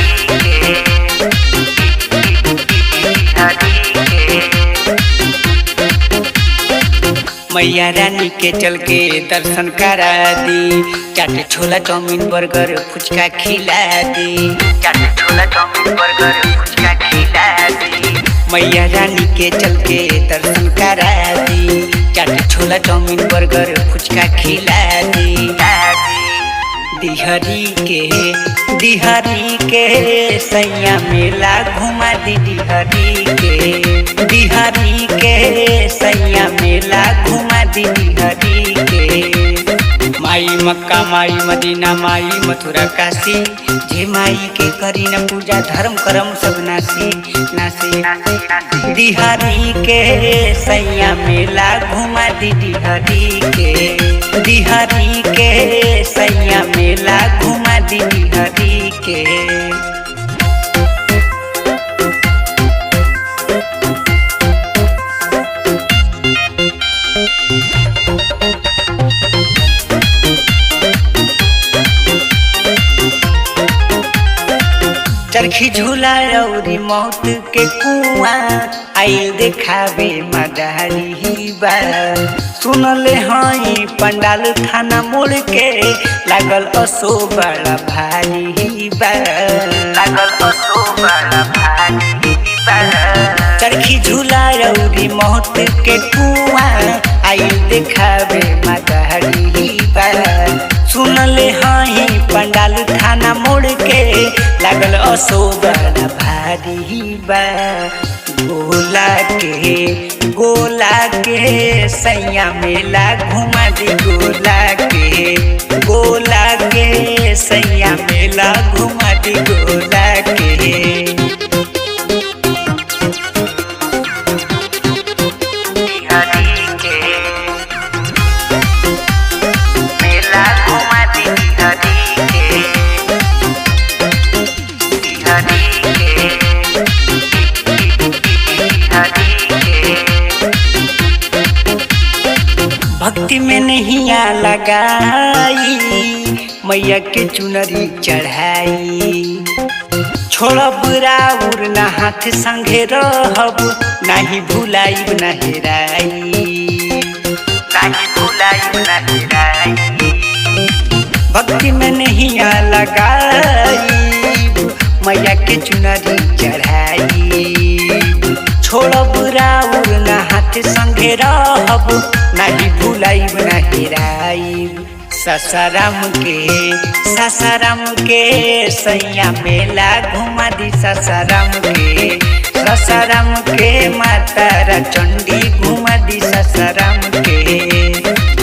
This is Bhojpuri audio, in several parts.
मैया रानी के चल के दर्शन करा दी, चाट छोला चाउमीन बर्गर फुचका खिला दी, चाट छोला चाउमीन बर्गर फुचका खिला दी। मैया रानी के चल के दर्शन करा दी, चाट छोला चाउमीन बर्गर फुचका खिला दी। दिहरी के सैया मेला घुमा दी, दिहरी के सैया मेला घुमा दी, दिहरी के। माई मक्का माई मदीना माई मथुरा काशी, जे माई के करी न पूजा धर्म करम सब नासी नासी नासी। दिहरी के सैया मेला घुमा दी, दिहरी के, दिहरी के सैया मेला घुमा दी, दिहरी के। चरखी झूला रौरी मौत के कुआं, आइल देखावे मदारी बा। सुनले हई पंडाल थाना मोड़ के, लागल असो बड़ा भारी बा, लागल असो बड़ा भारी बा। चरखी झूला रौरी मौत के कुआं, आइल देखावे मदारी बा। सुनले हई पंडाल थाना मोड़ के, लागल असो बड़ा भारी बा। गोला के सैया मेला घुमा दी, गोला के सैया मेला घुमा दी, गोला के। भक्ति में नैया लगाई, मैया के चुनरी चढ़ाई। छोड़ब राउर ना हाथ संगे रहब, नाही भुलाइब ना हेराई, नाही भुलाइब ना हेराई। भक्ति में नैया लगाई, मैया के चुनरी चढ़ाई। छोड़ब राउर ना हाथ संगे रहब, नाही भुलाइब ना हेराइब। सासाराम के सैया मेला घुमा दी, सासाराम के माता चंडी घुमा दी, सासाराम के।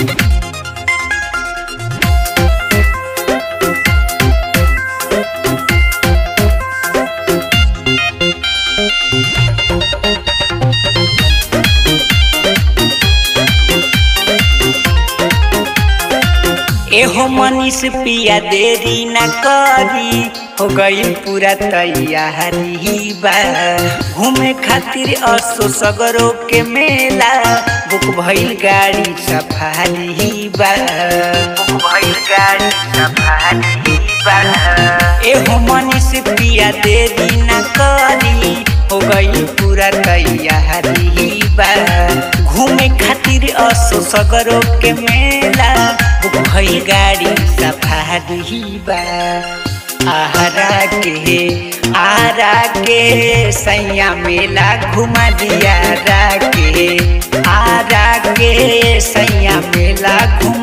एहो मनीष पिया देरी न करी, हो गई पूरा तैयारी बा। घूमे खातिर असो सगरो के मेला, बुक भइल गाड़ी सफारी बा, बुक भइल गाड़ी सफारी बा। एहो मनीष पिया देरी न करी, हो गई पूरा तैयारी बा। घूमे खातिर असो सगरो के मेला, बुक भइल गाड़ी सफारी बा। आरा के सैया मेला घुमा दिया, आरा के सैया मेला घुमा